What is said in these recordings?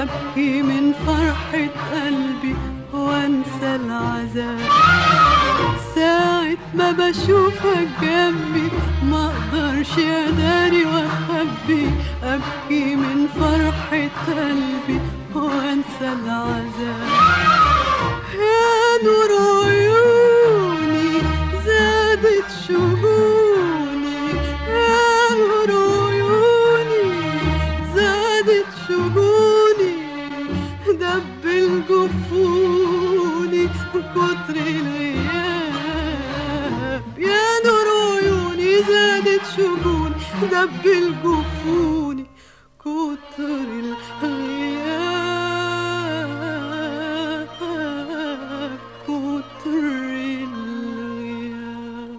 أبكي من فرحة قلبي وأنسى العذاب. ساعة ما بشوفك جنبي ما أقدرش أداري وأخبي، أبكي من فرحة قلبي وأنسى العذاب. يا نور عيوني زادت شجوني، يا نور عيوني زادت شجوني، دبل جفوني كتر الغياب. يا نور عيوني زادت شجوني، دبل جفوني كتر الغياب، كتر الغياب.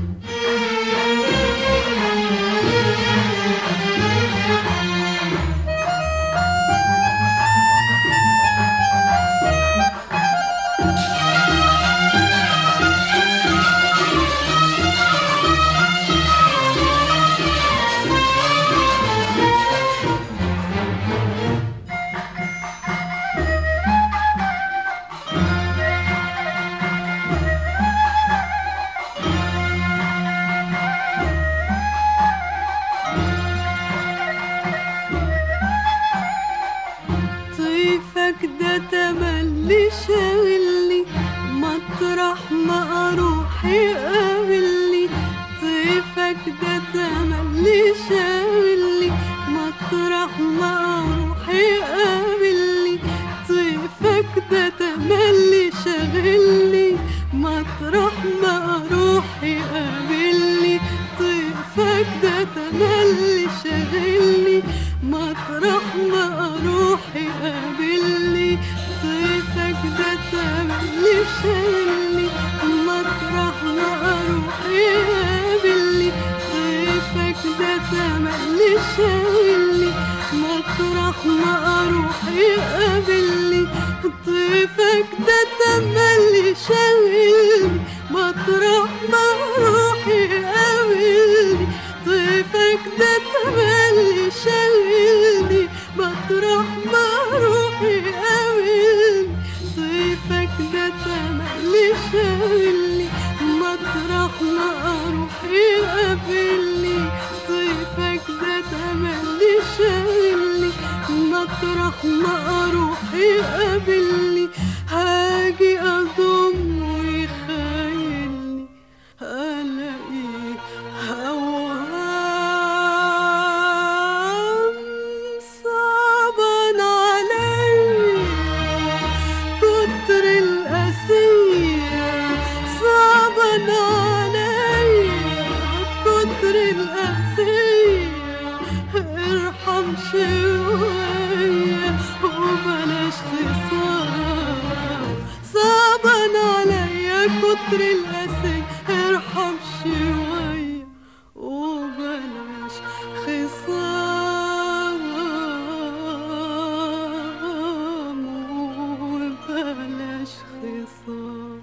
طيفك ده تملي شاغلني، مطرح ما اروح يقابلني. طيفك ده تملي شاغلني، مطرح ما اروح يقابلني. طيفك ده تملي شاغلني، مطرح ما اروح يقابلني. طيفك ده تملي شاغلني، مطرح ما اروح يقابلني. طيفك ده تملي شاغلني، مطرح ما اروح يقابلني. طيفك ده تملي شاغلني، مطرح ما اروح يقابلني. طيفك ده تملي شاغلني، مطرح ما اروح يقابلني. طيفك ده تملي شاغلني، مطرح ما اروح يقابلني. طيفك ده تملي شاغلني، مطرح ما اروح يقابلني. طيفك ده تملي شاغلني، مطرح ما اروح يقابلني. هاجي اضم ويخيلني الاقيه هوام. صعبان عليا كتر القاسية، صعبان عليا كتر القاسية. ارحم شوية وبلاش خصام. صعبان عليا كتر القاسية، ارحم شوية وبلاش خصام، وبلاش خصام.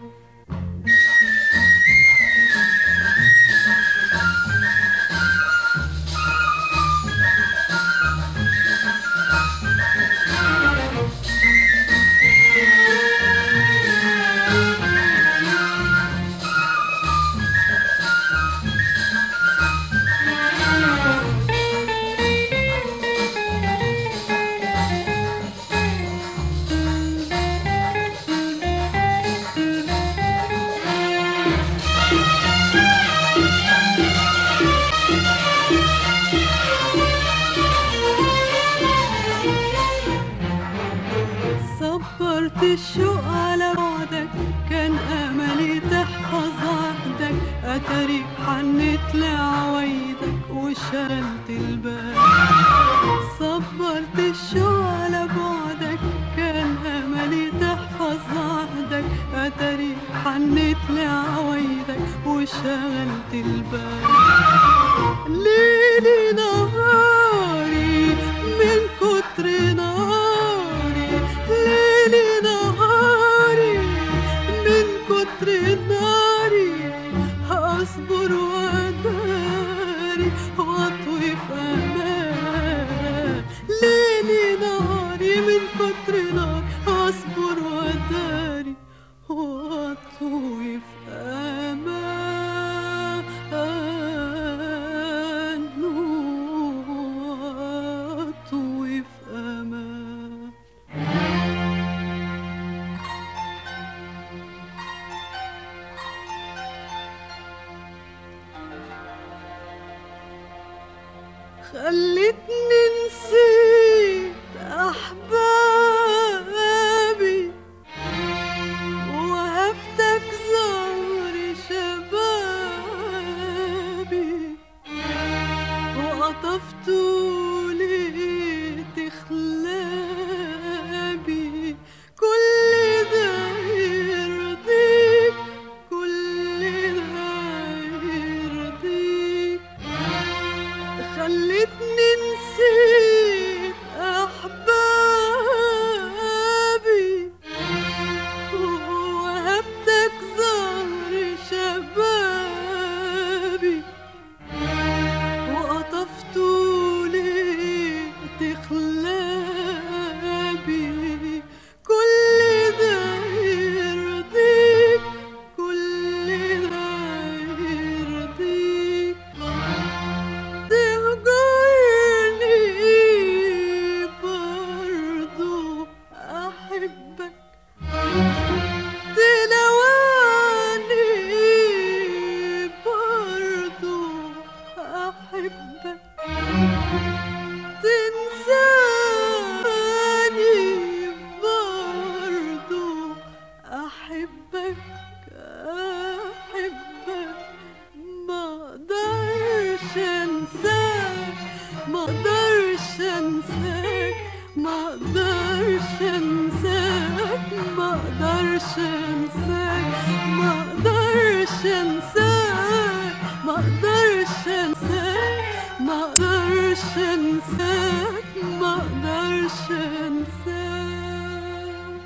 صبرت الشوق على بعدك، كان املي تحفظ عهدك. اتاريك حنت لعوايدك وشغلت الباب. صبرت الشوق على بعدك، كان املي تحفظ عهدك. اتاريك حنت لعوايدك وشغلت الباب. ليلي نهاري من كتر ناري، ليلي نهاري من كتر ناري. هصبر واداري واطوي في امان. اقدرش انساك، ما اقدرش انساك، ما اقدرش انساك، ما اقدرش انساك، ما اقدرش انساك، ما اقدرش انساك.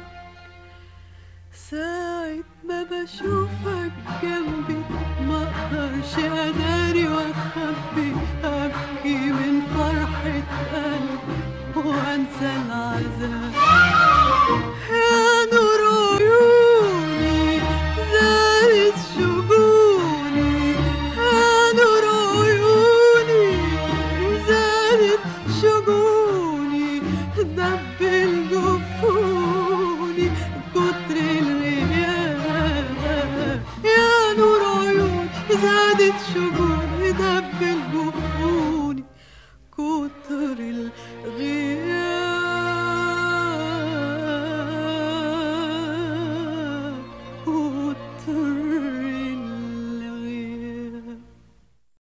ساعة ما بشوفك جنبي ما اقدرش اداري واخبي، ابكي من فرحة قلبي وانسى العذاب. يا نور عيوني زادت شجوني، يا نور عيوني زادت شجوني، دبل جفوني كتر الغياب. يا نور عيوني زادت شجوني،